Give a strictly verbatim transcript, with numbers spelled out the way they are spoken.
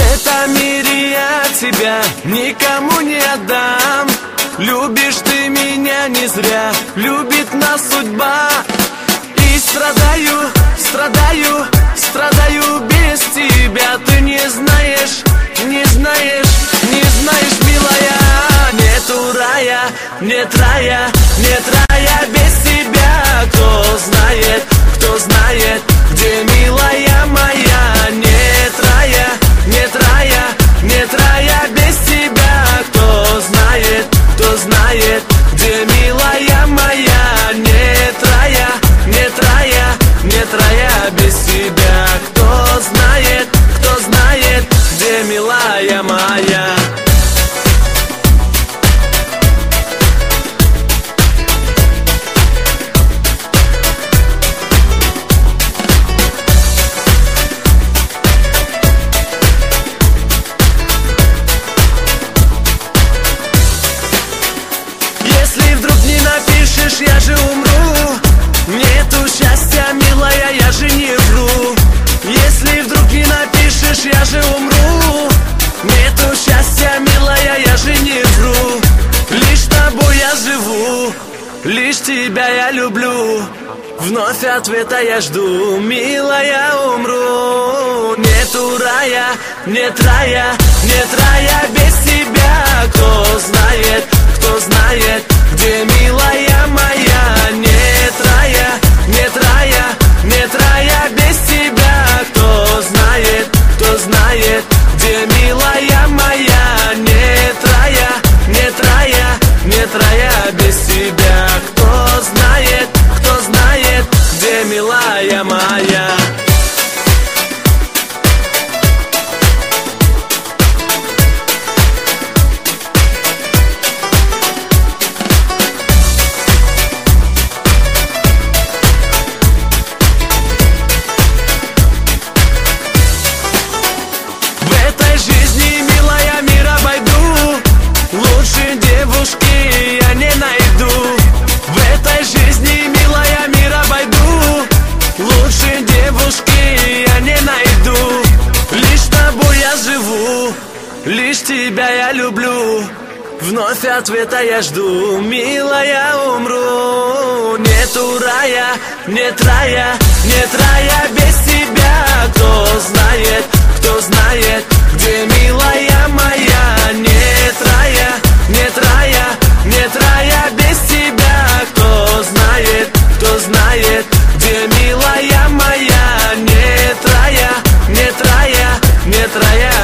этом мире я тебя никому не отдам. Любишь ты меня не зря, любит нас судьба. И страдаю, страдаю, страдаю без тебя. Ты не знаешь, не знаешь, не знаешь, милая. Нету рая, нет рая, нет рая без тебя. Кто знает, кто знает, где милая моя. Нет рая, нет рая, нет рая без тебя. Кто знает, кто знает, где милая моя. Нет рая, нет рая, нет рая без тебя. Кто знает, кто знает, где милая моя. Если вдруг не напишешь, я же умру. Нету счастья, милая, я же не вру. Если вдруг не напишешь, я же умру. Нету счастья, милая, я же не вру. Лишь тобой я живу, лишь тебя я люблю. Вновь ответа я жду, милая, умру. Нету рая, нет рая, нет рая без тебя. Кто знает, кто знает, где милая моя. Нет рая, нет рая, нет рая без тебя. Кто знает, кто знает, где милая моя. Нет рая, нет рая, нет рая без тебя. Кто знает, кто знает, где милая моя. Жизни, милая, мир обойду. Лучше девушки я не найду. В этой жизни, милая, мир обойду. Лучше девушки я не найду. Лишь тобой я живу, лишь тебя я люблю. Вновь ответа я жду, милая, умру. Нету рая, нет рая, нет рая без тебя. Кто знает, кто знает, где милая моя. Нет рая, нет рая, нет рая без тебя. Кто знает, кто знает, где милая моя. Нет рая, нет рая, нет рая